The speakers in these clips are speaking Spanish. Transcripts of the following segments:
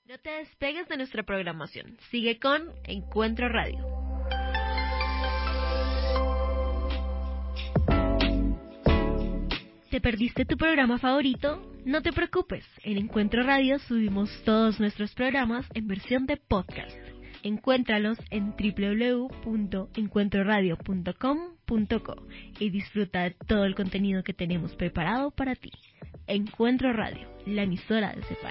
No te despegues de nuestra programación. Sigue con Encuentro Radio. ¿Te perdiste tu programa favorito? No te preocupes. En Encuentro Radio subimos todos nuestros programas en versión de podcast. Encuéntralos en www.encuentroradio.com.co y disfruta de todo el contenido que tenemos preparado para ti. Encuentro Radio, la emisora de Cepal.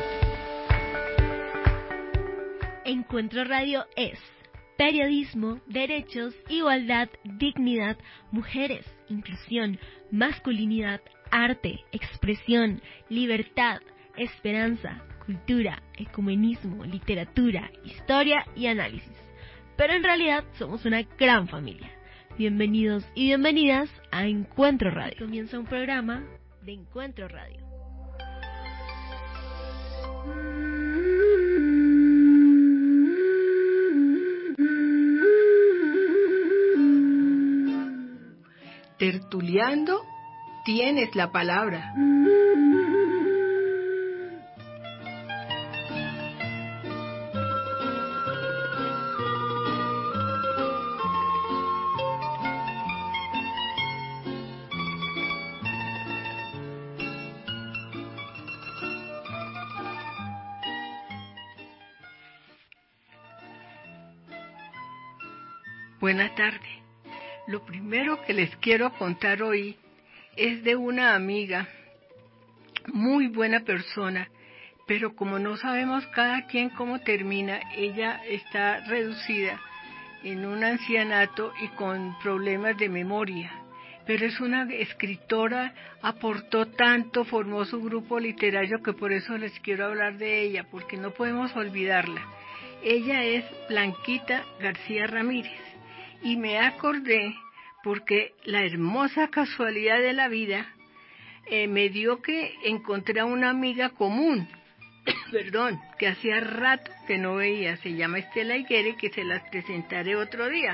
Encuentro Radio es periodismo, derechos, igualdad, dignidad, mujeres, inclusión, masculinidad, arte, expresión, libertad, esperanza, cultura, ecumenismo, literatura, historia y análisis. Pero en realidad somos una gran familia. Bienvenidos y bienvenidas a Encuentro Radio. Comienza un programa de Encuentro Radio. Tertuliando, tienes la palabra. Buenas tardes. Lo primero que les quiero contar hoy es de una amiga, muy buena persona, pero como no sabemos cada quien cómo termina, ella está reducida en un ancianato y con problemas de memoria. Pero es una escritora, aportó tanto, formó su grupo literario que por eso les quiero hablar de ella, porque no podemos olvidarla. Ella es Blanquita García Ramírez. Y me acordé porque la hermosa casualidad de la vida me dio que encontré a una amiga común, que hacía rato que no veía, se llama Estela Higuera, que se las presentaré otro día.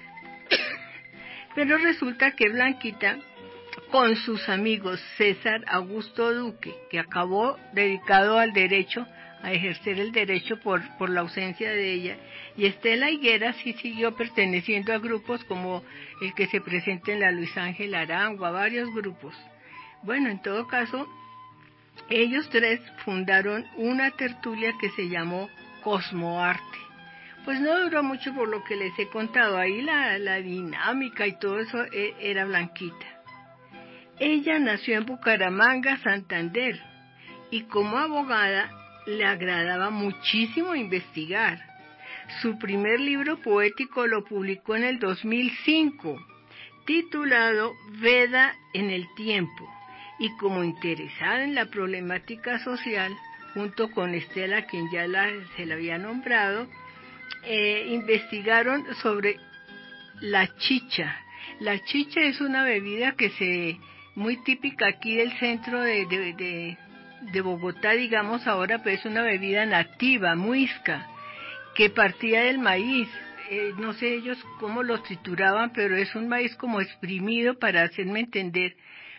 Pero resulta que Blanquita, con sus amigos César Augusto Duque, que acabó dedicado al derecho, a ejercer el derecho por la ausencia de ella, y Estela Higuera sí siguió perteneciendo a grupos como el que se presenta en la Luis Ángel Arango, a varios grupos. Bueno, en todo caso, ellos tres fundaron una tertulia que se llamó Cosmoarte. Pues no duró mucho por lo que les he contado, ahí la dinámica y todo eso era Blanquita. Ella nació en Bucaramanga, Santander, y como abogada le agradaba muchísimo investigar. Su primer libro poético lo publicó en el 2005, titulado Veda en el tiempo, y como interesada en la problemática social, junto con Estela, quien ya se la había nombrado, investigaron sobre la chicha. La chicha es una bebida muy típica aquí del centro de Bogotá, digamos ahora, pero es una bebida nativa, muisca, que partía del maíz. No sé ellos cómo lo trituraban, pero es un maíz como exprimido, para hacerme entender.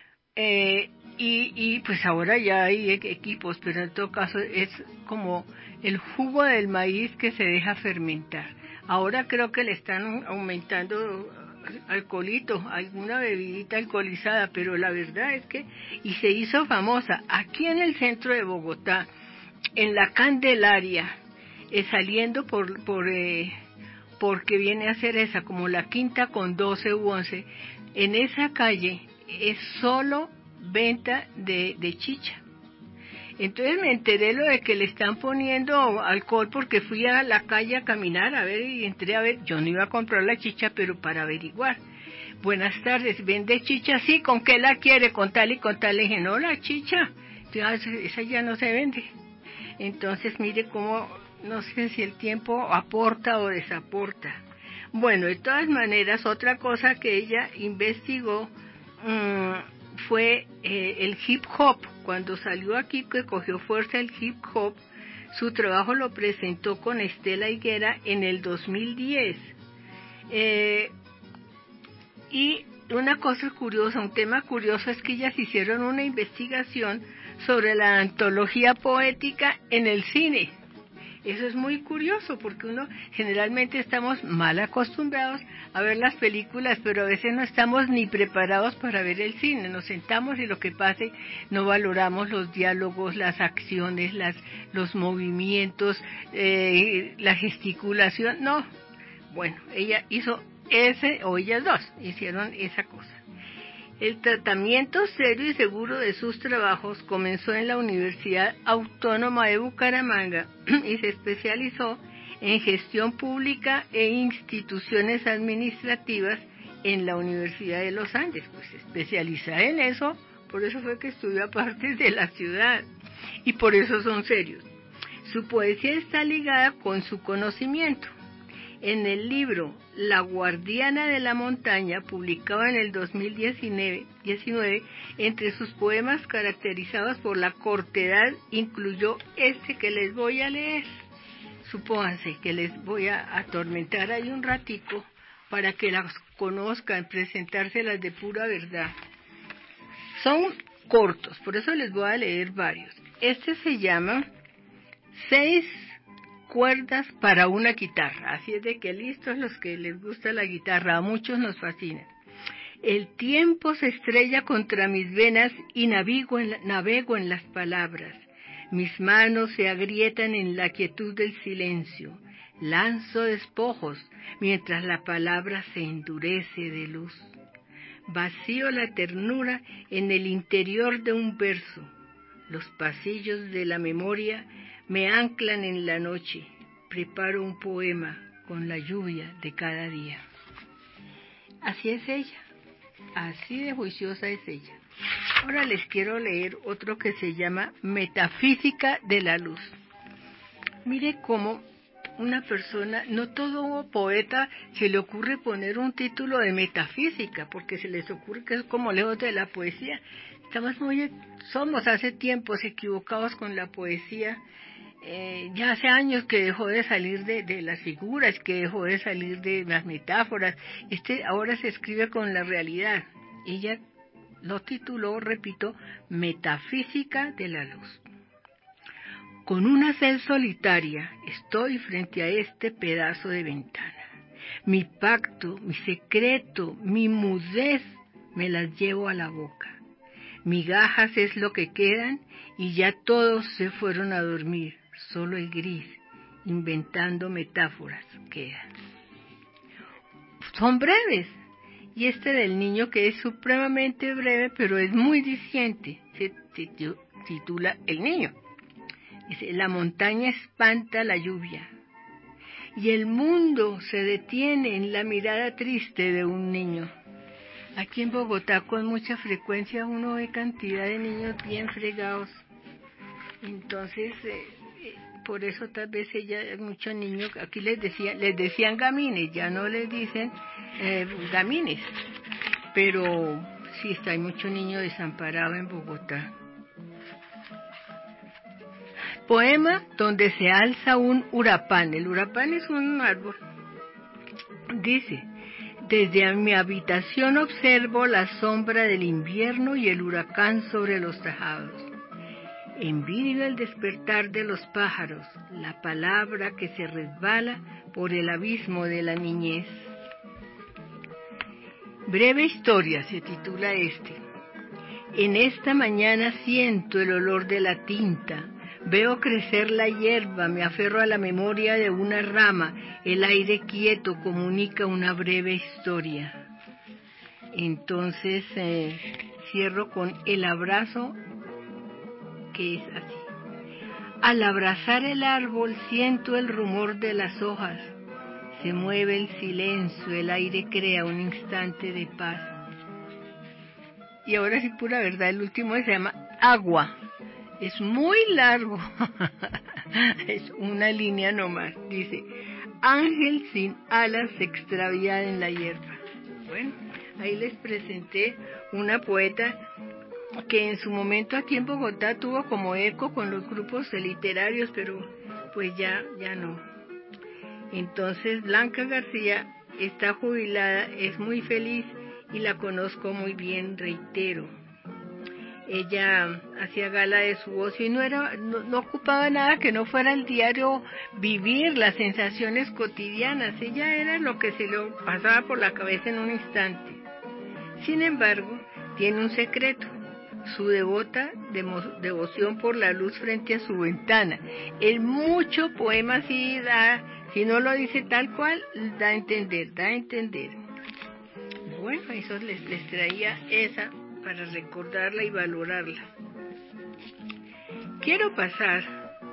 Y pues ahora ya hay equipos, pero en todo caso es como el jugo del maíz que se deja fermentar. Ahora creo que le están aumentando alcoholito, alguna bebidita alcoholizada, pero la verdad es que, y se hizo famosa aquí en el centro de Bogotá, en la Candelaria, saliendo porque viene a ser esa, como la Quinta con 12 u 11, en esa calle es solo venta de chicha. Entonces me enteré lo de que le están poniendo alcohol, porque fui a la calle a caminar a ver y entré a ver. Yo no iba a comprar la chicha, pero para averiguar. Buenas tardes, ¿vende chicha? Sí, ¿con qué la quiere? Con tal y con tal. Le dije, no, la chicha, esa ya no se vende. Entonces mire cómo, no sé si el tiempo aporta o desaporta. Bueno, de todas maneras, otra cosa que ella investigó fue el hip hop. Cuando salió aquí, que cogió fuerza el hip hop, su trabajo lo presentó con Estela Higuera en el 2010. Y una cosa curiosa, un tema curioso, es que ellas hicieron una investigación sobre la antología poética en el cine. Eso es muy curioso porque uno generalmente estamos mal acostumbrados a ver las películas, pero a veces no estamos ni preparados para ver el cine. Nos sentamos y lo que pase no valoramos los diálogos, las acciones, los movimientos, la gesticulación. No, bueno, ella hizo ellas dos hicieron esa cosa. El tratamiento serio y seguro de sus trabajos comenzó en la Universidad Autónoma de Bucaramanga y se especializó en gestión pública e instituciones administrativas en la Universidad de los Andes. Pues especializada en eso, por eso fue que estudió aparte de la ciudad y por eso son serios. Su poesía está ligada con su conocimiento. En el libro La Guardiana de la Montaña, publicado en el 2019, entre sus poemas caracterizados por la cortedad, incluyó este que les voy a leer. Supónganse que les voy a atormentar ahí un ratico para que las conozcan, presentárselas de pura verdad. Son cortos, por eso les voy a leer varios. Este se llama 6 cuerdas para una guitarra, así es de que listos los que les gusta la guitarra, a muchos nos fascina. El tiempo se estrella contra mis venas y navego en las palabras. Mis manos se agrietan en la quietud del silencio. Lanzo despojos mientras la palabra se endurece de luz. Vacío la ternura en el interior de un verso. Los pasillos de la memoria me anclan en la noche. Preparo un poema con la lluvia de cada día. Así es ella. Así de juiciosa es ella. Ahora les quiero leer otro que se llama Metafísica de la Luz. Mire cómo una persona, no todo poeta se le ocurre poner un título de metafísica, porque se les ocurre que es como lejos de la poesía. Somos hace tiempos equivocados con la poesía. Ya hace años que dejó de salir de las figuras, que dejó de salir de las metáforas. Ahora se escribe con la realidad. Ella lo tituló, repito, Metafísica de la Luz. Con una sed solitaria estoy frente a este pedazo de ventana. Mi pacto, mi secreto, mi mudez me las llevo a la boca. Migajas es lo que quedan y ya todos se fueron a dormir. Solo el gris, inventando metáforas, queda. Son breves. Y este del niño que es supremamente breve, pero es muy diciente. Se titula El niño. Dice, la montaña espanta la lluvia. Y el mundo se detiene en la mirada triste de un niño. Aquí en Bogotá con mucha frecuencia uno ve cantidad de niños bien fregados. Entonces, por eso tal vez muchos niños, aquí les decían gamines, ya no les dicen gamines. Pero sí, hay mucho niño desamparado en Bogotá. Poema donde se alza un urapán. El urapán es un árbol. Dice, desde mi habitación observo la sombra del invierno y el huracán sobre los tejados. Envidio el despertar de los pájaros, la palabra que se resbala por el abismo de la niñez. Breve historia se titula este. En esta mañana siento el olor de la tinta, veo crecer la hierba, me aferro a la memoria de una rama, el aire quieto comunica una breve historia. Entonces cierro con el abrazo, que es así. Al abrazar el árbol siento el rumor de las hojas, se mueve el silencio, el aire crea un instante de paz. Y ahora sí, pura verdad, el último se llama Agua. Es muy largo, es una línea nomás. Dice, ángel sin alas extraviada en la hierba. Bueno, ahí les presenté una poeta que en su momento aquí en Bogotá tuvo como eco con los grupos literarios, pero pues ya no. Entonces Blanca García está jubilada, es muy feliz y la conozco muy bien, reitero. ella hacía gala de su voz y no ocupaba nada que no fuera el diario vivir las sensaciones cotidianas. Ella era lo que se le pasaba por la cabeza en un instante. Sin embargo, tiene un secreto: su devota devoción por la luz frente a su ventana. En mucho poema sí da, si no lo dice tal cual, da a entender. Bueno, eso les traía esa para recordarla y valorarla. Quiero pasar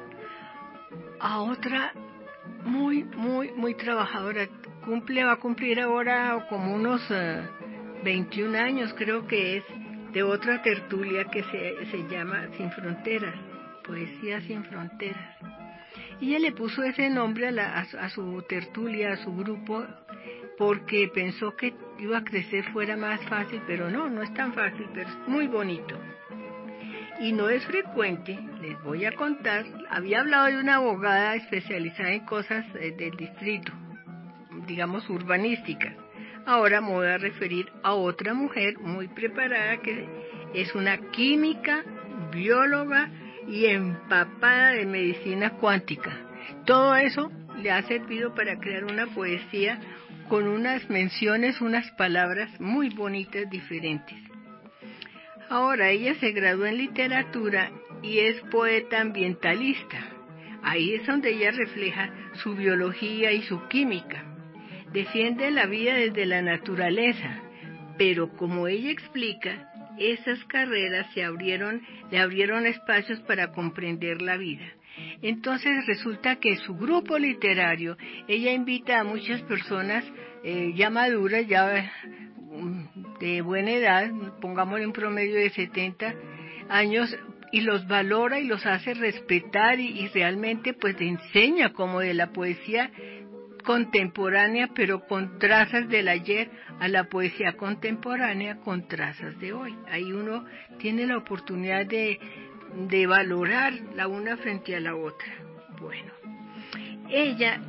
a otra muy trabajadora. Va a cumplir ahora como unos 21 años, creo que es, de otra tertulia que se llama Sin Fronteras, Poesía Sin Fronteras. Y ella le puso ese nombre a su tertulia, a su grupo, porque pensó que iba a crecer fuera más fácil, pero no es tan fácil, pero es muy bonito. Y no es frecuente, les voy a contar, había hablado de una abogada especializada en cosas del distrito, digamos urbanísticas. Ahora me voy a referir a otra mujer muy preparada que es una química, bióloga y empapada de medicina cuántica. Todo eso le ha servido para crear una poesía con unas menciones, unas palabras muy bonitas, diferentes. Ahora ella se graduó en literatura y es poeta ambientalista. Ahí es donde ella refleja su biología y su química. Defiende la vida desde la naturaleza, pero como ella explica, esas carreras le abrieron espacios para comprender la vida. Entonces resulta que su grupo literario, ella invita a muchas personas ya maduras, ya de buena edad, pongámosle un promedio de 70 años, y los valora y los hace respetar y realmente pues le enseña como de la poesía contemporánea, pero con trazas del ayer, a la poesía contemporánea con trazas de hoy. Ahí uno tiene la oportunidad de valorar la una frente a la otra. Bueno, ella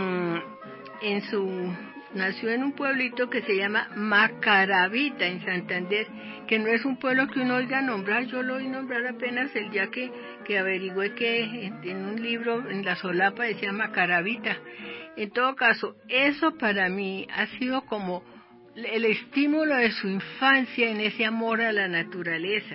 nació en un pueblito que se llama Macaravita, en Santander, que no es un pueblo que uno oiga nombrar. Yo lo oí nombrar apenas el día que averigüé que en un libro, en la solapa, decía Macaravita. En todo caso, eso para mí ha sido como el estímulo de su infancia en ese amor a la naturaleza.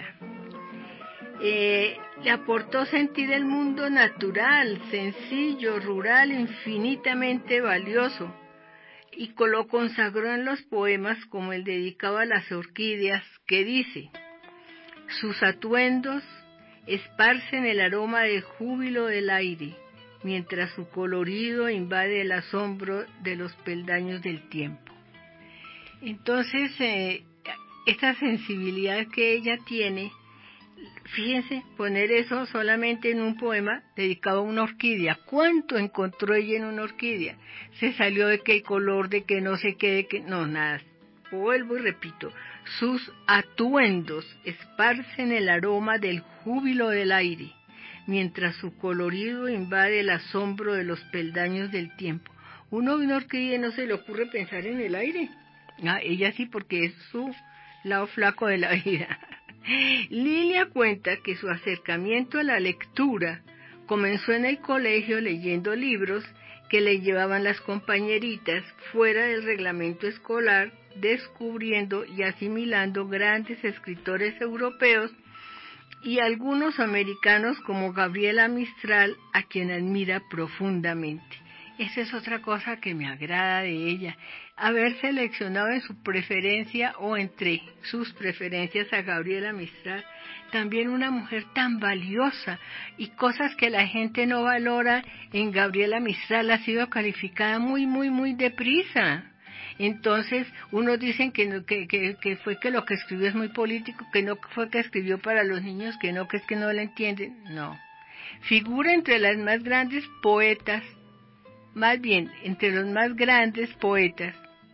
Le aportó sentir el mundo natural, sencillo, rural, infinitamente valioso, y lo consagró en los poemas como el dedicado a las orquídeas, que dice: sus atuendos esparcen el aroma de júbilo del aire, mientras su colorido invade el asombro de los peldaños del tiempo. Entonces, esta sensibilidad que ella tiene, fíjense, poner eso solamente en un poema dedicado a una orquídea. ¿Cuánto encontró ella en una orquídea? Se salió de qué color, de qué no sé qué, de qué... No, nada. Vuelvo y repito. Sus atuendos esparcen el aroma del júbilo del aire, mientras su colorido invade el asombro de los peldaños del tiempo. Uno ve una orquídea y no se le ocurre pensar en el aire. Ella sí, porque es su lado flaco de la vida. Lilia cuenta que su acercamiento a la lectura comenzó en el colegio leyendo libros que le llevaban las compañeritas fuera del reglamento escolar, descubriendo y asimilando grandes escritores europeos y algunos americanos como Gabriela Mistral, a quien admira profundamente. Esa es otra cosa que me agrada de ella, haber seleccionado en su preferencia o entre sus preferencias a Gabriela Mistral, también una mujer tan valiosa, y cosas que la gente no valora en Gabriela Mistral ha sido calificada muy deprisa. Entonces, unos dicen que fue que lo que escribió es muy político, que no fue que escribió para los niños, que es que no la entienden. No. Figura entre las más grandes poetas, más bien, entre los más grandes poetas.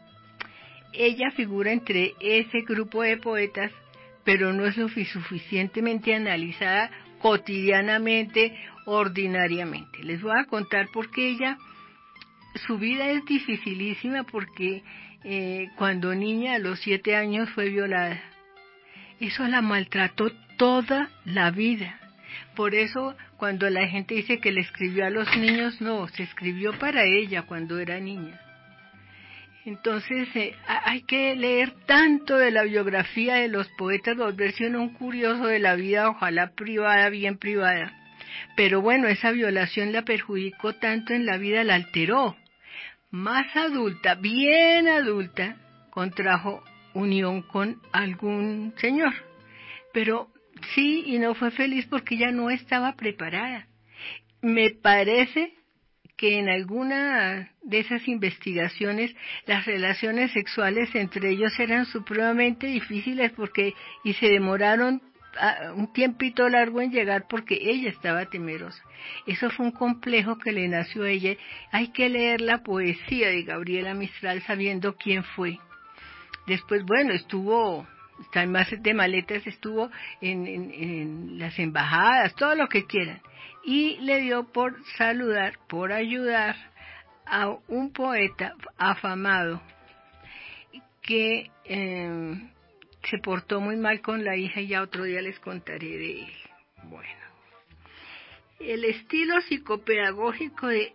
Ella figura entre ese grupo de poetas, pero no es suficientemente analizada cotidianamente, ordinariamente. Les voy a contar por qué su vida es dificilísima, porque cuando niña, a los 7 años, fue violada. Eso la maltrató toda la vida. Por eso cuando la gente dice que le escribió a los niños, no, se escribió para ella cuando era niña. Entonces hay que leer tanto de la biografía de los poetas, volverse uno un curioso de la vida, ojalá privada, bien privada. Pero bueno, esa violación la perjudicó tanto en la vida, la alteró. Más adulta, bien adulta, contrajo unión con algún señor. Pero sí, y no fue feliz porque ella no estaba preparada. Me parece que en alguna de esas investigaciones las relaciones sexuales entre ellos eran supremamente difíciles y se demoraron un tiempito largo en llegar porque ella estaba temerosa. Eso fue un complejo que le nació a ella. Hay que leer la poesía de Gabriela Mistral sabiendo quién fue. Después, bueno, estuvo de maletas, estuvo en las embajadas, todo lo que quieran. Y le dio por saludar, por ayudar a un poeta afamado que se portó muy mal con la hija y ya otro día les contaré de él. Bueno, el estilo psicopedagógico de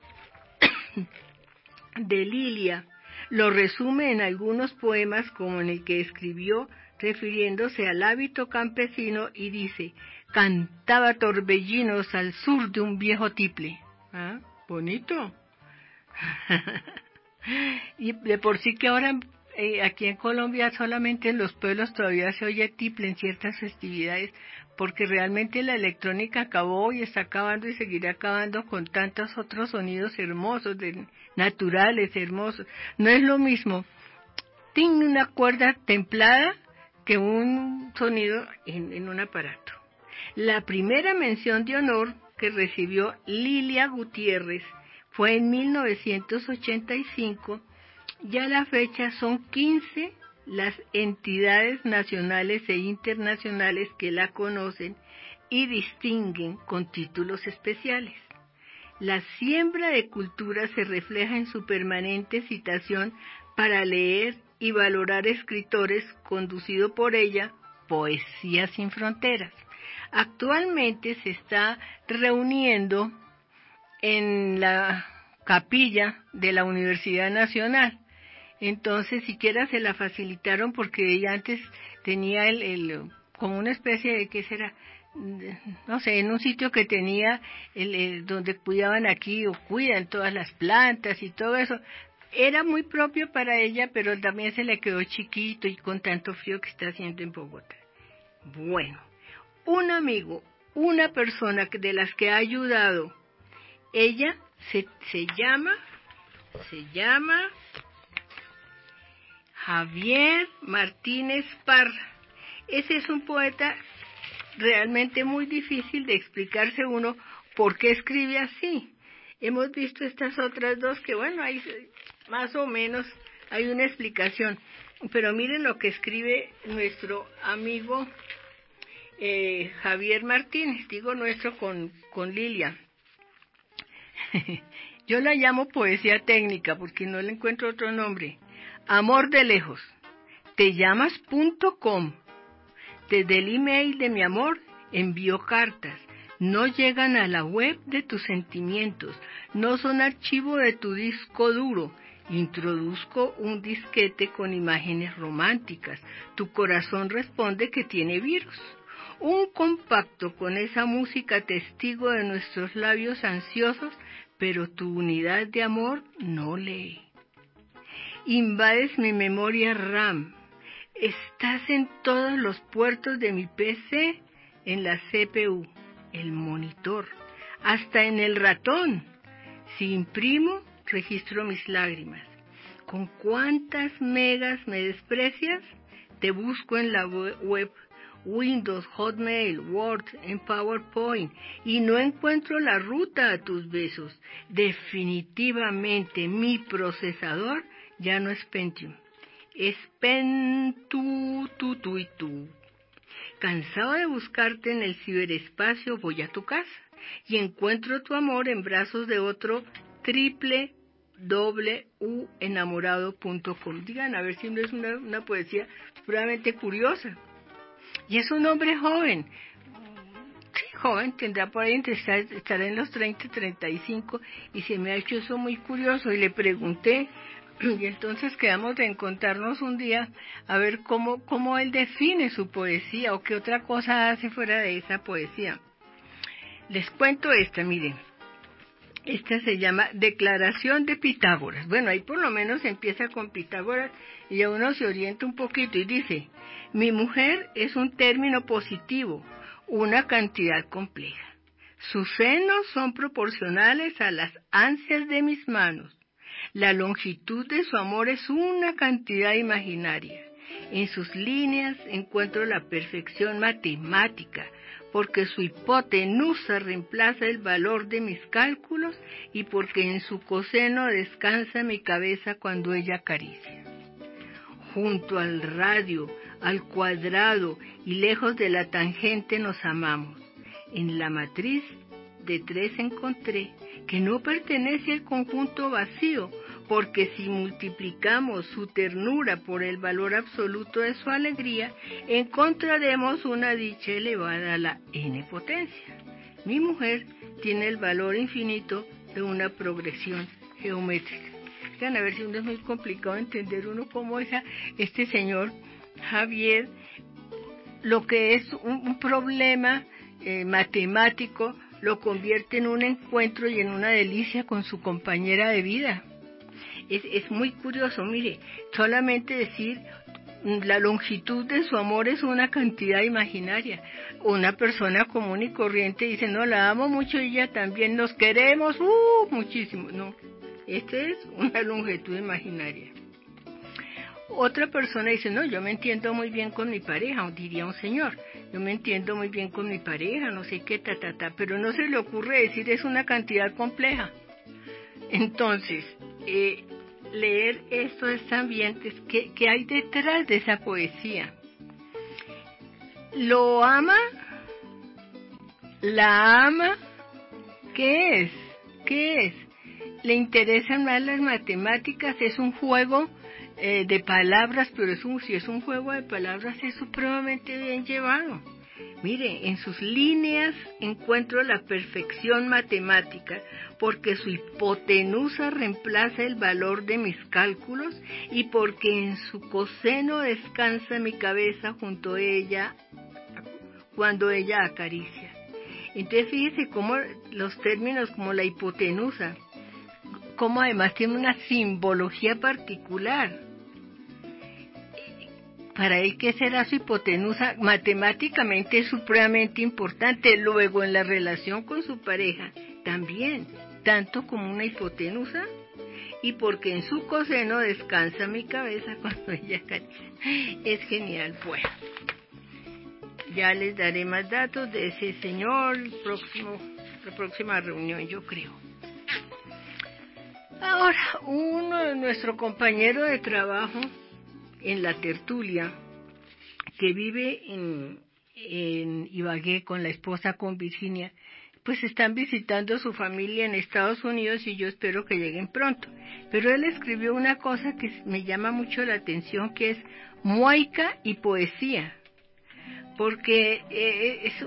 Lilia lo resume en algunos poemas como en el que escribió refiriéndose al hábito campesino y dice: cantaba torbellinos al sur de un viejo tiple. ¿Ah? Bonito. Y de por sí que ahora aquí en Colombia solamente en los pueblos todavía se oye tiple en ciertas festividades, porque realmente la electrónica acabó y está acabando y seguirá acabando con tantos otros sonidos hermosos, naturales, hermosos. No es lo mismo tiene una cuerda templada que un sonido en un aparato. La primera mención de honor que recibió Lilia Gutiérrez fue en 1985, ya a la fecha son 15 las entidades nacionales e internacionales que la conocen y distinguen con títulos especiales. La siembra de cultura se refleja en su permanente citación para leer y valorar escritores, conducido por ella, Poesía sin Fronteras. Actualmente se está reuniendo en la capilla de la Universidad Nacional. Entonces, siquiera se la facilitaron porque ella antes tenía como una especie de, ¿qué será? No sé, en un sitio que tenía donde cuidaban aquí o cuidan todas las plantas y todo eso. Era muy propio para ella, pero también se le quedó chiquito y con tanto frío que está haciendo en Bogotá. Bueno, un amigo, una persona de las que ha ayudado, ella se llama Javier Martínez Parra. Ese es un poeta realmente muy difícil de explicarse uno por qué escribe así. Hemos visto estas otras dos que, bueno, hay más o menos hay una explicación. Pero miren lo que escribe nuestro amigo Javier Martínez, digo nuestro con Lilia. Yo la llamo poesía técnica porque no le encuentro otro nombre. Amor de lejos. Te llamas .com. Desde el email de mi amor envío cartas. No llegan a la web de tus sentimientos. No son archivo de tu disco duro. Introduzco un disquete con imágenes románticas. Tu corazón responde que tiene virus. Un compacto con esa música testigo de nuestros labios ansiosos, pero tu unidad de amor no lee. Invades mi memoria RAM. Estás en todos los puertos de mi PC, en la CPU, el monitor, hasta en el ratón. Si imprimo, registro mis lágrimas. ¿Con cuántas megas me desprecias? Te busco en la web, Windows, Hotmail, Word, en PowerPoint, y no encuentro la ruta a tus besos. Definitivamente mi procesador ya no es Pentium, es Pentu. Cansado de buscarte en el ciberespacio, voy a tu casa y encuentro tu amor en brazos de otro www.enamorado.com. Digan, a ver si no es una poesía puramente curiosa. Y es un hombre joven, joven, tendrá por ahí estará en los 30, 35, y se me ha hecho eso muy curioso, y le pregunté, y entonces quedamos de encontrarnos un día a ver cómo él define su poesía, o qué otra cosa hace fuera de esa poesía. Les cuento esta, miren. Esta se llama Declaración de Pitágoras. Bueno, ahí por lo menos empieza con Pitágoras y ya uno se orienta un poquito y dice: mi mujer es un término positivo, una cantidad compleja. Sus senos son proporcionales a las ansias de mis manos. La longitud de su amor es una cantidad imaginaria. En sus líneas encuentro la perfección matemática, porque su hipotenusa reemplaza el valor de mis cálculos y porque en su coseno descansa mi cabeza cuando ella acaricia. Junto al radio, al cuadrado y lejos de la tangente nos amamos. En la matriz de 3 encontré que no pertenece al conjunto vacío, porque si multiplicamos su ternura por el valor absoluto de su alegría, encontraremos una dicha elevada a la n potencia. Mi mujer tiene el valor infinito de una progresión geométrica. Vean, a ver si uno es muy complicado entender uno cómo es este señor Javier, lo que es un problema matemático, lo convierte en un encuentro y en una delicia con su compañera de vida. Es muy curioso, mire, solamente decir la longitud de su amor es una cantidad imaginaria. Una persona común y corriente dice, no, la amo mucho y ella también, nos queremos, muchísimo. No, esta es una longitud imaginaria. Otra persona dice, no, yo me entiendo muy bien con mi pareja, diría un señor, yo me entiendo muy bien con mi pareja, no sé qué, pero no se le ocurre decir es una cantidad compleja. Entonces, leer esto es también, ¿qué hay detrás de esa poesía? ¿Lo ama? ¿La ama? ¿Qué es? ¿Qué es? ¿Le interesan más las matemáticas? ¿Es un juego de palabras? Pero si es un juego de palabras, es supremamente bien llevado. Mire, en sus líneas encuentro la perfección matemática, porque su hipotenusa reemplaza el valor de mis cálculos y porque en su coseno descansa mi cabeza junto a ella cuando ella acaricia. Entonces fíjese cómo los términos como la hipotenusa, cómo además tiene una simbología particular. Para él, ¿qué será su hipotenusa? Matemáticamente es supremamente importante. Luego, en la relación con su pareja, también, tanto como una hipotenusa, y porque en su coseno descansa mi cabeza cuando ella acaricia. Es genial, pues. Ya les daré más datos de ese señor la próxima reunión, yo creo. Ahora, uno de nuestros compañeros de trabajo en la tertulia, que vive en Ibagué con la esposa, con Virginia, pues están visitando su familia en Estados Unidos y yo espero que lleguen pronto. Pero él escribió una cosa que me llama mucho la atención, que es muaica y poesía, porque es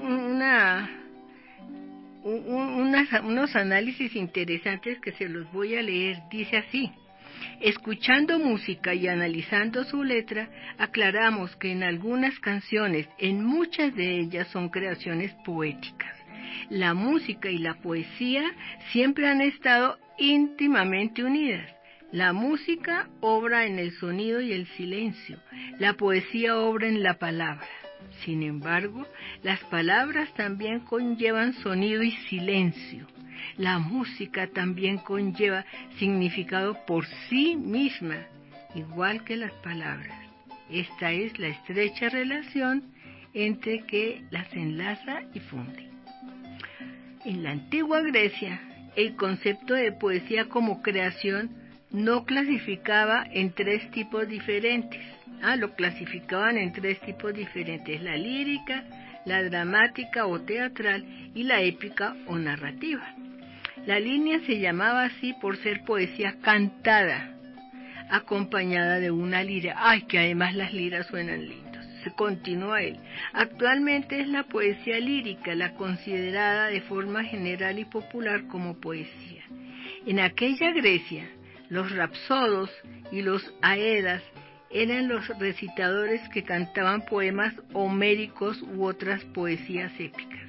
unos análisis interesantes que se los voy a leer. Dice así: escuchando música y analizando su letra, aclaramos que en algunas canciones, en muchas de ellas, son creaciones poéticas. La música y la poesía siempre han estado íntimamente unidas. La música obra en el sonido y el silencio. La poesía obra en la palabra. Sin embargo, las palabras también conllevan sonido y silencio. La música también conlleva significado por sí misma, igual que las palabras. Esta es la estrecha relación entre que las enlaza y funde. En la antigua Grecia, el concepto de poesía como creación no clasificaba en 3 tipos diferentes. Lo clasificaban en 3 tipos diferentes: la lírica, la dramática o teatral y la épica o narrativa. La línea se llamaba así por ser poesía cantada, acompañada de una lira. ¡Ay, que además las liras suenan lindos! se continúa él. Actualmente es la poesía lírica la considerada de forma general y popular como poesía. En aquella Grecia, los rapsodos y los aedas eran los recitadores que cantaban poemas homéricos u otras poesías épicas.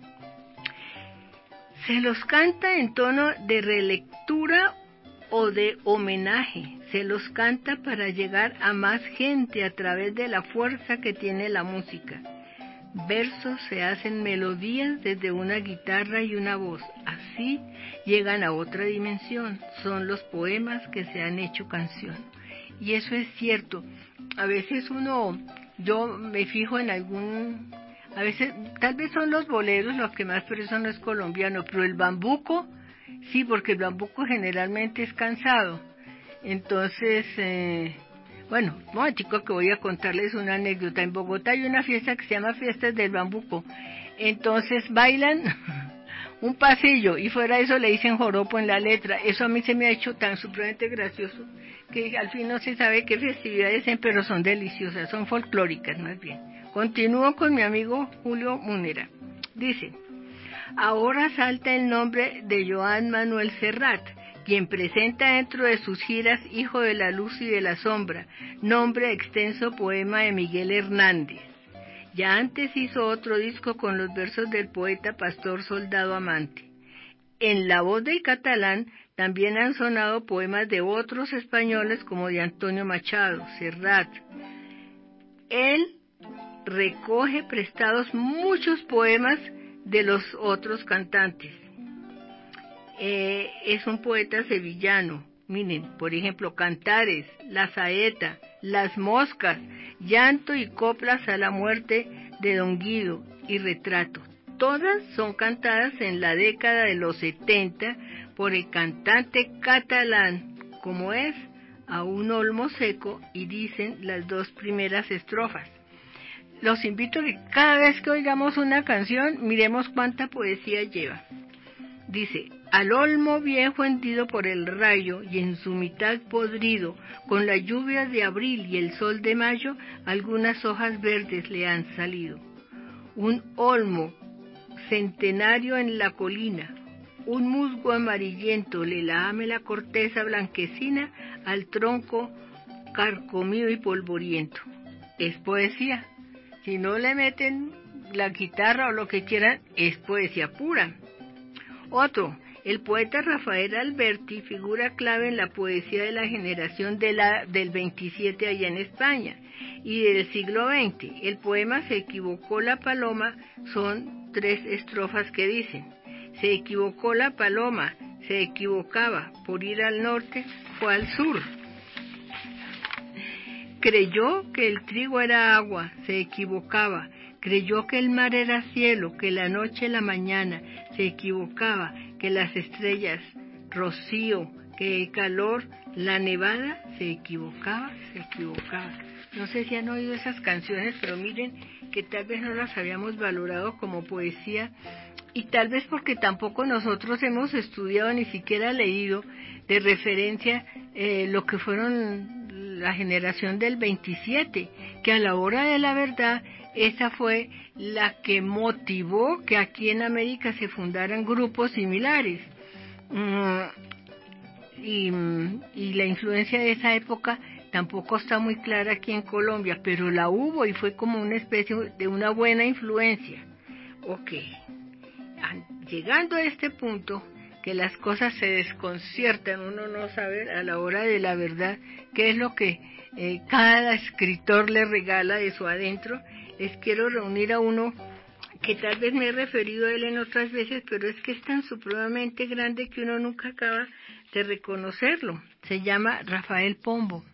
Se los canta en tono de relectura o de homenaje, se los canta para llegar a más gente a través de la fuerza que tiene la música. Versos se hacen melodías desde una guitarra y una voz, así llegan a otra dimensión, son los poemas que se han hecho canción. Y eso es cierto, a veces yo me fijo en a veces, tal vez son los boleros los que más, pero eso no es colombiano, pero el bambuco, sí, porque el bambuco generalmente es cansado. Entonces, bueno, chicos, que voy a contarles una anécdota. En Bogotá hay una fiesta que se llama Fiestas del Bambuco. Entonces bailan un pasillo y fuera de eso le dicen joropo en la letra. Eso a mí se me ha hecho tan supremamente gracioso que al fin no se sabe qué festividades son, pero son deliciosas, son folclóricas más bien. Continúo con mi amigo Julio Munera. Dice, ahora salta el nombre de Joan Manuel Serrat, quien presenta dentro de sus giras Hijo de la Luz y de la Sombra, nombre extenso poema de Miguel Hernández. Ya antes hizo otro disco con los versos del poeta Pastor Soldado Amante. En la voz del catalán también han sonado poemas de otros españoles como de Antonio Machado, Serrat. Él recoge prestados muchos poemas de los otros cantantes. Es un poeta sevillano. Miren, por ejemplo, Cantares, La Saeta, Las Moscas, Llanto y Coplas a la Muerte de Don Guido y Retrato. Todas son cantadas en la década de los 70 por el cantante catalán, como es A un olmo seco, y dicen las dos primeras estrofas. Los invito a que cada vez que oigamos una canción, miremos cuánta poesía lleva. Dice, al olmo viejo hendido por el rayo y en su mitad podrido, con la lluvia de abril y el sol de mayo, algunas hojas verdes le han salido. Un olmo centenario en la colina, un musgo amarillento le lame la corteza blanquecina al tronco carcomido y polvoriento. Es poesía. Si no le meten la guitarra o lo que quieran, es poesía pura. Otro, el poeta Rafael Alberti, figura clave en la poesía de la generación del 27 allá en España y del siglo XX. El poema Se equivocó la paloma son 3 estrofas que dicen: se equivocó la paloma, se equivocaba, por ir al norte fue al sur. Creyó que el trigo era agua, se equivocaba. Creyó que el mar era cielo, que la noche la mañana, se equivocaba. Que las estrellas, rocío, que el calor, la nevada, se equivocaba, se equivocaba. No sé si han oído esas canciones, pero miren que tal vez no las habíamos valorado como poesía, y tal vez porque tampoco nosotros hemos estudiado ni siquiera leído de referencia lo que fueron la generación del 27, que a la hora de la verdad esa fue la que motivó que aquí en América se fundaran grupos similares. Y la influencia de esa época tampoco está muy clara aquí en Colombia, pero la hubo y fue como una especie de una buena influencia. Ok, llegando a este punto, que las cosas se desconciertan, uno no sabe a la hora de la verdad qué es lo que cada escritor le regala de su adentro. Les quiero reunir a uno que tal vez me he referido a él en otras veces, pero es que es tan supremamente grande que uno nunca acaba de reconocerlo. Se llama Rafael Pombo.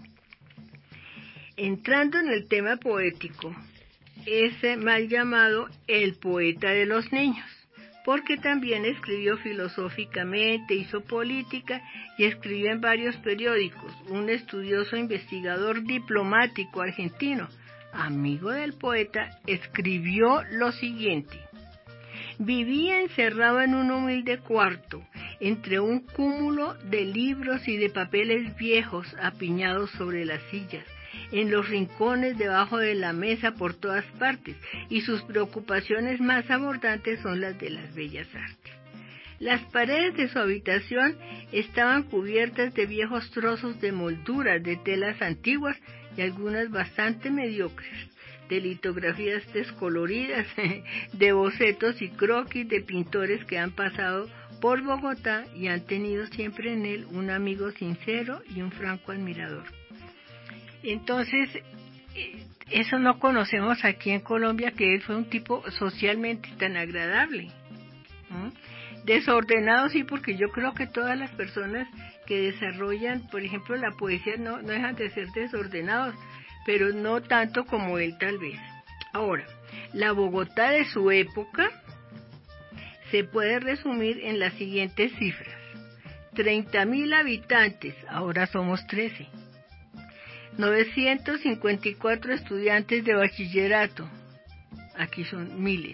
Entrando en el tema poético, es mal llamado el poeta de los niños, porque también escribió filosóficamente, hizo política y escribió en varios periódicos. Un estudioso investigador diplomático argentino, amigo del poeta, escribió lo siguiente: vivía encerrado en un humilde cuarto, entre un cúmulo de libros y de papeles viejos apiñados sobre las sillas. en los rincones, debajo de la mesa, por todas partes, y sus preocupaciones más abordantes son las de las bellas artes. Las paredes de su habitación estaban cubiertas de viejos trozos de molduras de telas antiguas y algunas bastante mediocres, de litografías descoloridas, de bocetos y croquis de pintores que han pasado por Bogotá y han tenido siempre en él un amigo sincero y un franco admirador. Entonces, eso no conocemos aquí en Colombia, que él fue un tipo socialmente tan agradable. Desordenado sí, porque yo creo que todas las personas que desarrollan, por ejemplo, la poesía no dejan de ser desordenados, pero no tanto como él tal vez. Ahora, la Bogotá de su época se puede resumir en las siguientes cifras: 30.000 habitantes, ahora somos 13. 954 estudiantes de bachillerato, aquí son miles.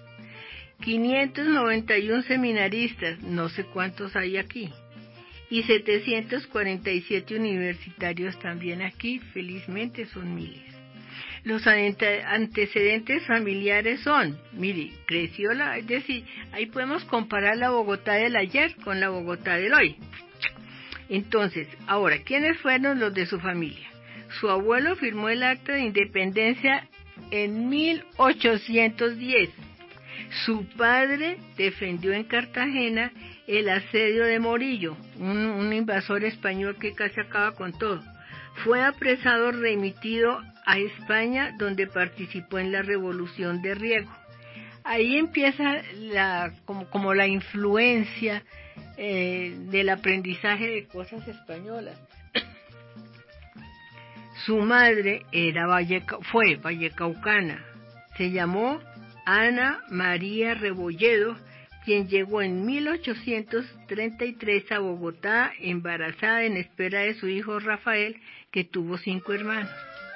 591 seminaristas, no sé cuántos hay aquí. Y 747 universitarios también aquí, felizmente son miles. Los antecedentes familiares son, mire, creció es decir, ahí podemos comparar la Bogotá del ayer con la Bogotá del hoy. Entonces, ahora, ¿quiénes fueron los de su familia? Su abuelo firmó el acta de independencia en 1810. Su padre defendió en Cartagena el asedio de Morillo, un invasor español que casi acaba con todo. Fue apresado, remitido a España, donde participó en la Revolución de Riego. Ahí empieza como la influencia del aprendizaje de cosas españolas. Su madre fue vallecaucana, se llamó Ana María Rebolledo, quien llegó en 1833 a Bogotá embarazada en espera de su hijo Rafael, que tuvo 5 hermanos.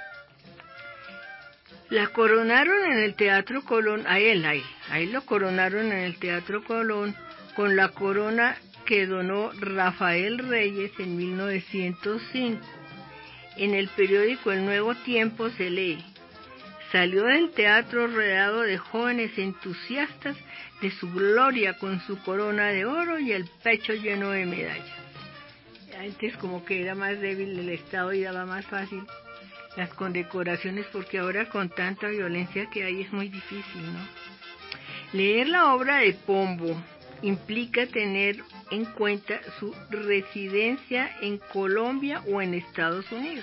La coronaron en el Teatro Colón, a él lo coronaron en el Teatro Colón con la corona que donó Rafael Reyes en 1905. En el periódico El Nuevo Tiempo se lee: salió del teatro rodeado de jóvenes entusiastas de su gloria, con su corona de oro y el pecho lleno de medallas. Antes como que era más débil el Estado y daba más fácil las condecoraciones, porque ahora con tanta violencia que hay es muy difícil, ¿no? Leer la obra de Pombo implica tener en cuenta su residencia en Colombia o en Estados Unidos.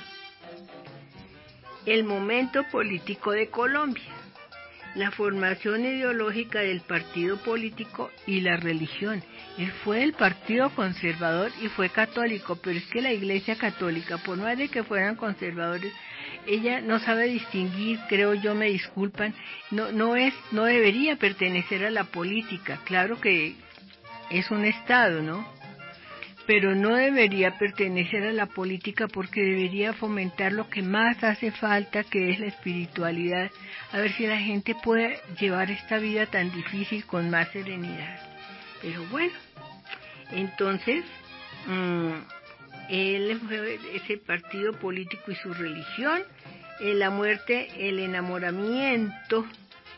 El momento político de Colombia, la formación ideológica del partido político y la religión. Él fue del Partido Conservador y fue católico, pero es que la Iglesia Católica, por más de que fueran conservadores, ella no sabe distinguir, creo yo, me disculpan, no debería pertenecer a la política. Claro que es un Estado, ¿no? Pero no debería pertenecer a la política, porque debería fomentar lo que más hace falta, que es la espiritualidad, a ver si la gente puede llevar esta vida tan difícil con más serenidad. Pero bueno, entonces, él fue ese partido político y su religión, la muerte, el enamoramiento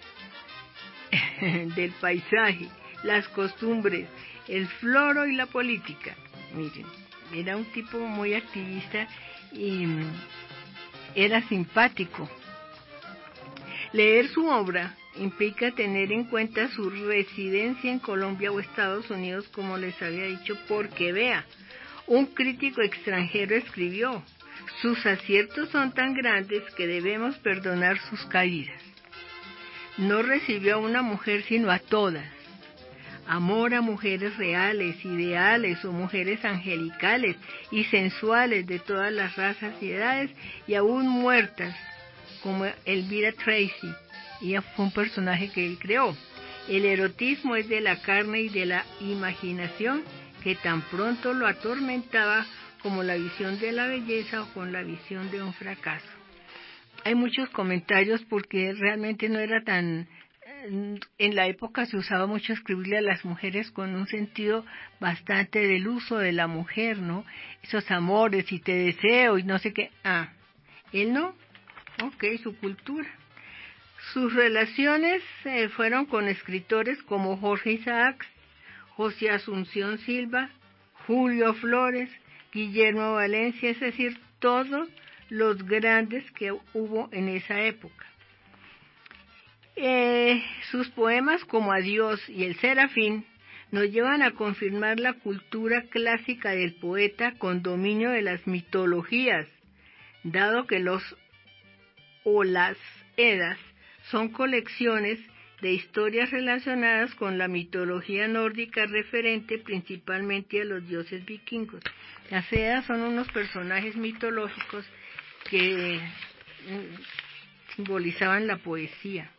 del paisaje, las costumbres, el floro y la política. Miren, era un tipo muy activista y era simpático. Leer su obra implica tener en cuenta su residencia en Colombia o Estados Unidos, como les había dicho, porque vea, un crítico extranjero escribió: sus aciertos son tan grandes que debemos perdonar sus caídas. No recibió a una mujer sino a todas. Amor a mujeres reales, ideales o mujeres angelicales y sensuales de todas las razas y edades, y aún muertas, como Elvira Tracy. Ella fue un personaje que él creó. El erotismo es de la carne y de la imaginación, que tan pronto lo atormentaba como la visión de la belleza o con la visión de un fracaso. Hay muchos comentarios, porque realmente no era tan... En la época se usaba mucho escribirle a las mujeres con un sentido bastante del uso de la mujer, ¿no? Esos amores y te deseo y no sé qué. Él no. Ok, su cultura. Sus relaciones fueron con escritores como Jorge Isaacs, José Asunción Silva, Julio Flores, Guillermo Valencia, es decir, todos los grandes que hubo en esa época. Sus poemas como Adiós y El Serafín nos llevan a confirmar la cultura clásica del poeta con dominio de las mitologías, dado que los o las Edas son colecciones de historias relacionadas con la mitología nórdica referente principalmente a los dioses vikingos. Las Edas son unos personajes mitológicos que simbolizaban la poesía.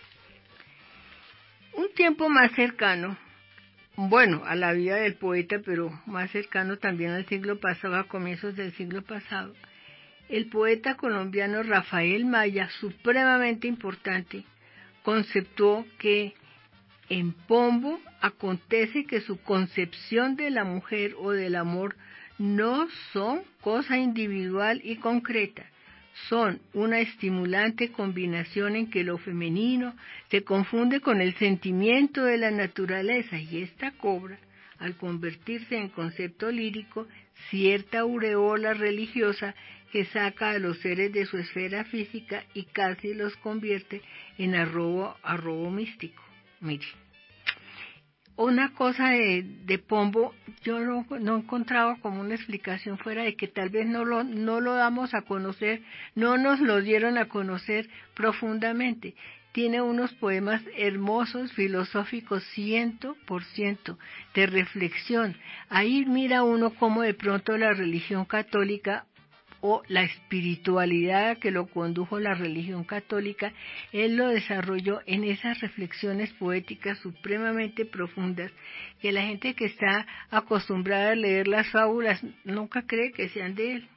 Un tiempo más cercano, a la vida del poeta, pero más cercano también al siglo pasado, a comienzos del siglo pasado, el poeta colombiano Rafael Maya, supremamente importante, conceptuó que en Pombo acontece que su concepción de la mujer o del amor no son cosa individual y concreta, son una estimulante combinación en que lo femenino se confunde con el sentimiento de la naturaleza y ésta cobra, al convertirse en concepto lírico, cierta aureola religiosa que saca a los seres de su esfera física y casi los convierte en arrobo místico. Mire, una cosa de Pombo, yo no encontraba como una explicación fuera de que tal vez no lo damos a conocer, no nos lo dieron a conocer profundamente. Tiene unos poemas hermosos, filosóficos, 100% de reflexión. Ahí mira uno cómo de pronto la religión católica o la espiritualidad que lo condujo la religión católica, él lo desarrolló en esas reflexiones poéticas supremamente profundas, que la gente que está acostumbrada a leer las fábulas nunca cree que sean de él.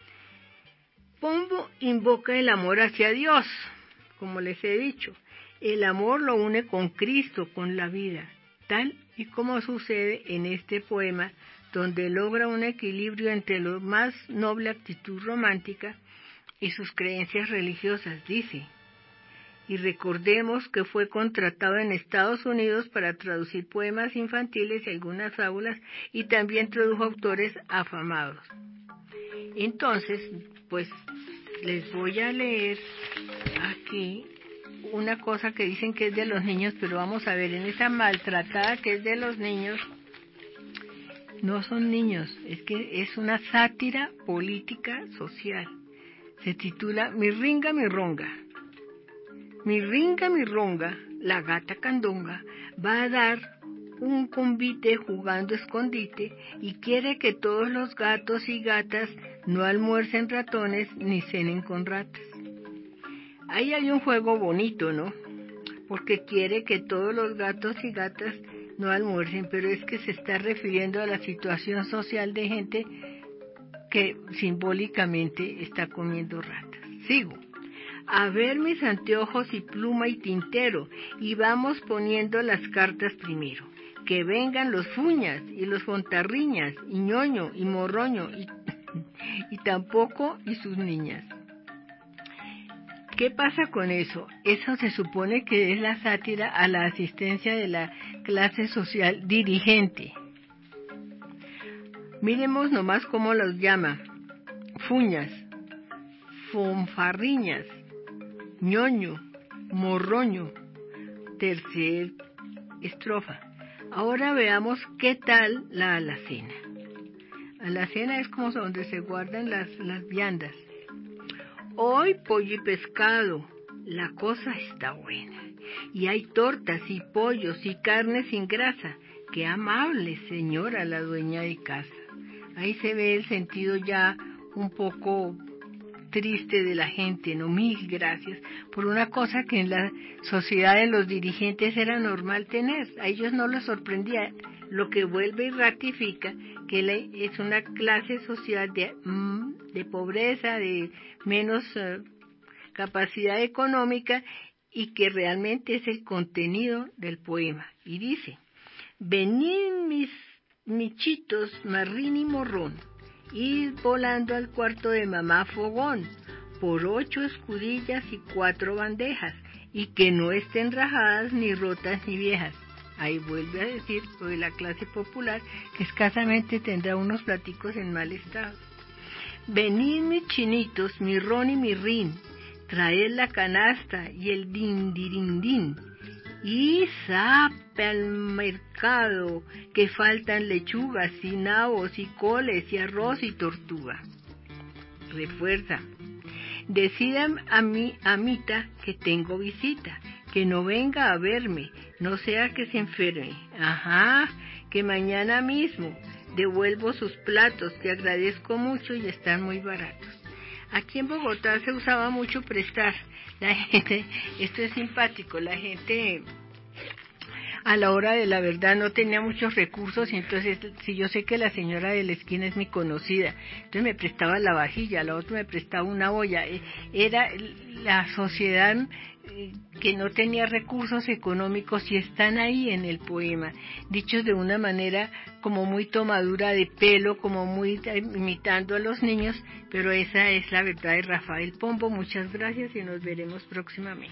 Pombo invoca el amor hacia Dios, como les he dicho. El amor lo une con Cristo, con la vida, tal y como sucede en este poema, donde logra un equilibrio entre la más noble actitud romántica y sus creencias religiosas, dice. Y recordemos que fue contratado en Estados Unidos para traducir poemas infantiles y algunas fábulas, y también tradujo autores afamados. Entonces, pues, les voy a leer aquí una cosa que dicen que es de los niños, pero vamos a ver, en esa maltratada que es de los niños, no son niños, es que es una sátira política social. Se titula Mi ringa, mi ronga. Mi ringa, mi ronga, la gata candonga, va a dar un convite jugando escondite y quiere que todos los gatos y gatas no almuercen ratones ni cenen con ratas. Ahí hay un juego bonito, ¿no? Porque quiere que todos los gatos y gatas no almuercen, pero es que se está refiriendo a la situación social de gente que simbólicamente está comiendo ratas. Sigo. A ver mis anteojos y pluma y tintero, y vamos poniendo las cartas primero. Que vengan los fuñas y los fontarriñas, y ñoño y morroño, y tampoco y sus niñas. ¿Qué pasa con eso? Eso se supone que es la sátira a la asistencia de la clase social dirigente. Miremos nomás cómo los llama. Fuñas, fonfarriñas, ñoño, morroño. Tercer estrofa. Ahora veamos qué tal la alacena. Alacena es como donde se guardan las viandas. Hoy pollo y pescado, la cosa está buena. Y hay tortas y pollos y carne sin grasa. Qué amable señora la dueña de casa. Ahí se ve el sentido ya un poco triste de la gente, ¿no? Mil gracias por una cosa que en la sociedad de los dirigentes era normal tener. A ellos no les sorprendía, lo que vuelve y ratifica que es una clase social de pobreza, de menos capacidad económica, y que realmente es el contenido del poema. Y dice: venid mis michitos, marrín y morrón, id volando al cuarto de mamá fogón, por 8 escudillas y 4 bandejas, y que no estén rajadas, ni rotas, ni viejas. Ahí vuelve a decir lo de la clase popular, que escasamente tendrá unos platicos en mal estado. Venid mis chinitos, mi ron y mi rin, traed la canasta y el dindirindín, y zape al mercado, que faltan lechugas y nabos y coles y arroz y tortuga. Refuerza. Decidan a mi amita que tengo visita, que no venga a verme, no sea que se enferme. Ajá, que mañana mismo devuelvo sus platos, que agradezco mucho y están muy baratos. Aquí en Bogotá se usaba mucho prestar. La gente, esto es simpático, la gente a la hora de la verdad no tenía muchos recursos, y entonces, si yo sé que la señora de la esquina es mi conocida, entonces me prestaba la vajilla, la otra me prestaba una olla. Era la sociedad que no tenía recursos económicos, y están ahí en el poema, dichos de una manera como muy tomadura de pelo, como muy imitando a los niños, pero esa es la verdad de Rafael Pombo. Muchas gracias y nos veremos próximamente.